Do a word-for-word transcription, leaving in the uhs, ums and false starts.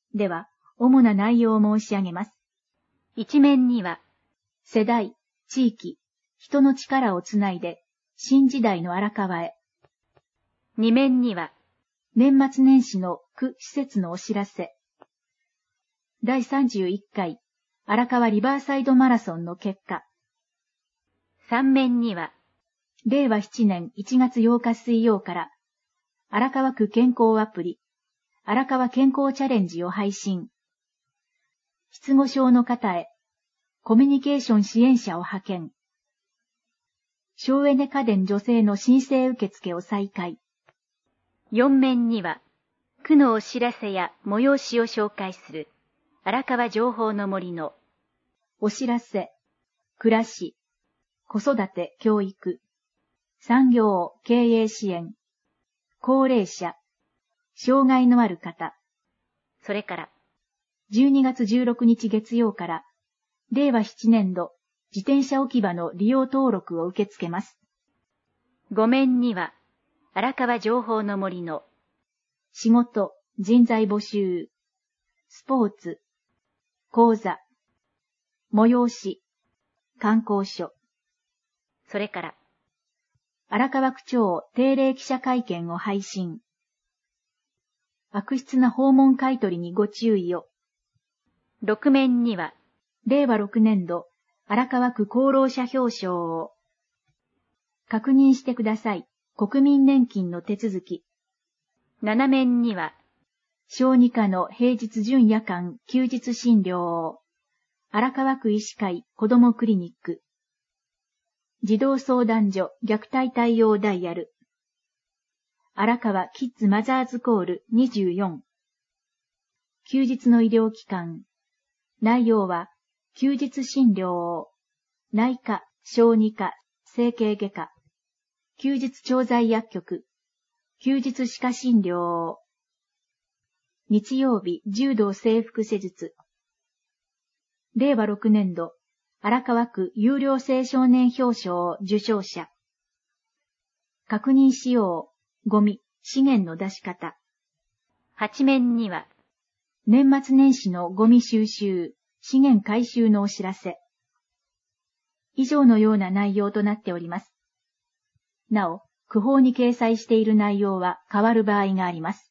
では、主な内容を申し上げます。 一面には、 世代、地域、人の力をつないで、新時代の荒川へ。 二面には、 年末年始の区施設のお知らせ。だいさんじゅういっかい、荒川リバーサイドマラソンの結果。 三面には、 れいわなねんいちがつようか水曜から、荒川区健康アプリ、荒川健康チャレンジを配信。失語症の方へ、コミュニケーション支援者を派遣。省エネ家電女性の申請受付を再開。 四面には、区のお知らせや催しを紹介する、荒川情報の森の、 お知らせ、暮らし、子育て教育、産業経営支援、高齢者、障害のある方。 それから、 じゅうにがつじゅうろくにち月曜から、れいわななねんど自転車置き場の利用登録を受け付けます。 五面には、荒川情報の森の、 仕事、人材募集、スポーツ、講座、催し、観光所。 それから、 荒川区長定例記者会見を配信。悪質な訪問買取にご注意を。 六面には、 れいわろくねんど荒川区功労者表彰を。確認してください。国民年金の手続き。 七面には、 小児科の平日準夜間休日診療を。荒川区医師会子どもクリニック。児童相談所虐待対応ダイヤル。荒川キッズマザーズコールにじゅうよん。休日の医療機関。内容は、休日診療を。内科、小児科、整形外科。休日調剤薬局。休日歯科診療を。日曜日柔道整復施術。れいわろくねんど荒川区有料青少年表彰受賞者。確認しよう。ゴミ、資源の出し方。 八面には、 年末年始のゴミ収集、資源回収のお知らせ。以上のような内容となっております。なお、区報に掲載している内容は変わる場合があります。